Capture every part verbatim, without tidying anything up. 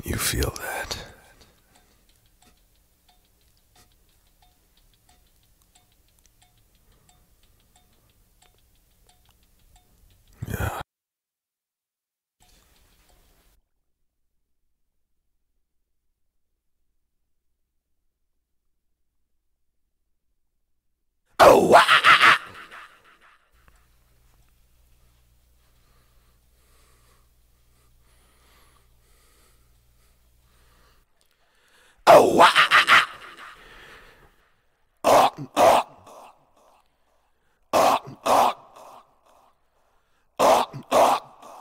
You feel that? Yeah. Oh, ah, ah, ah. Oh, ah, ah, ah, ah. Oh, oh. Oh, oh. Oh, oh.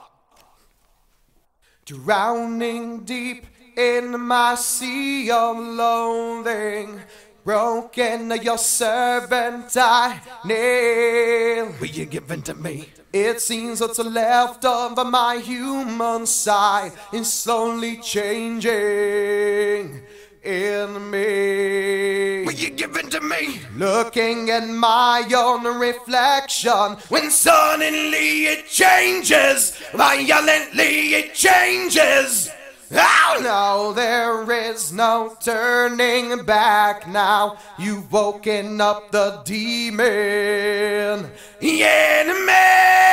Drowning deep in my sea of loathing, broken your servant I nail. Will you give in to me? It seems what's left of my human side is slowly changing in me. Will you give in to me? Looking at my own reflection, when suddenly it changes, violently it changes. Oh no, there is no turning back now. You've woken up the demon in me.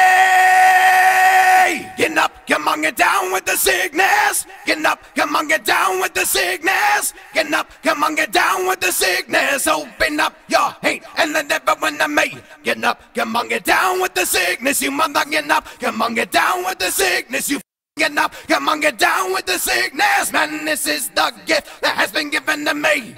Get up, come on, get down with the sickness. Get up, come on, get down with the sickness. Get up, come on, get down with the sickness. Open up your hate and let everyone to me. Get up, come on, get down with the sickness. You mother, get up, come on, get down with the sickness. You Get up, come on, get down with the sickness. Man, this is the gift that has been given to me.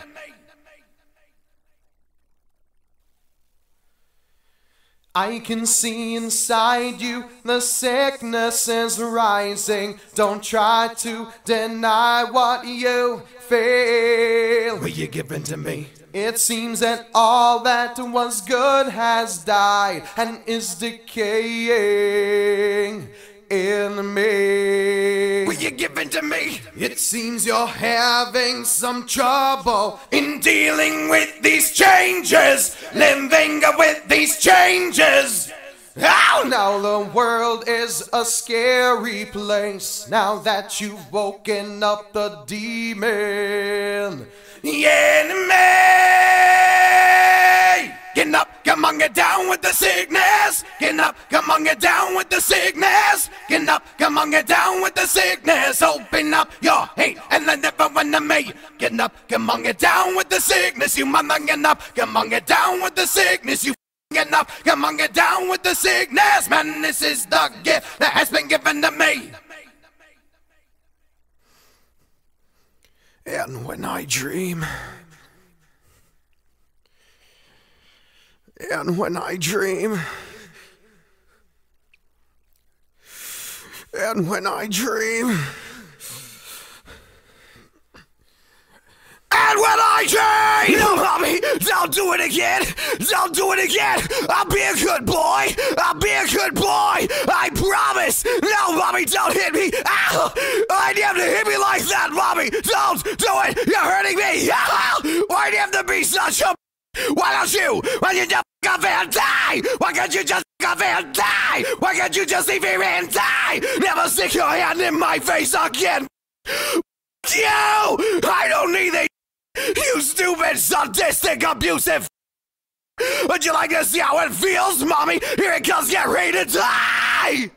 I can see inside you the sickness is rising. Don't try to deny what you feel. Will you give in to me? It seems that all that was good has died and is decaying in me. Will you give in to me? It seems you're having some trouble in dealing with these changes, living with these changes. Oh, now the world is a scary place now that you've woken up the demon in me. Get up, come on, get down with the sickness. Get up, come on, get down with the sickness. Get up, come on, get down with the sickness. Open up your hate and let everyone to me. Get up, come on, get down with the sickness. You mother, get up, come on, get down with the sickness. You get up, come on, get down with the sickness. Man, this is the gift that has been given to me. And when I dream, and when I dream, and when I dream, and when I dream, no, mommy, don't do it again, don't do it again. I'll be a good boy, I'll be a good boy, I promise. No, mommy, don't hit me. Ow! Why'd you have to hit me like that, mommy? Don't do it, you're hurting me. Ow! Why'd you have to be such a... Why don't you? Why don't you just f*** off and die? Why can't you just f*** off and die? Why can't you just leave me and die? Never stick your hand in my face again. You! I don't need that. You stupid, sadistic, abusive. Would you like to see how it feels, mommy? Here it comes, get ready to die!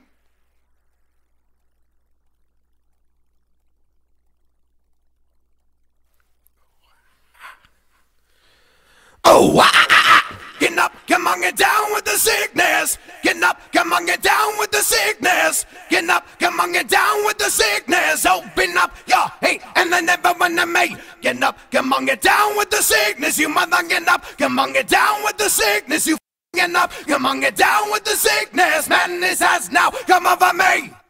Oh, ah, ah, ah. Get up, come on, get down with the sickness. Get up, come on, get down with the sickness. Get up, come on, get down with the sickness. Open up your hate and then everyone to me. Get up, come on, get down with the sickness. You mother, get up, come on, get down with the sickness. You get up, come on, get down with the sickness. Madness has now come over me.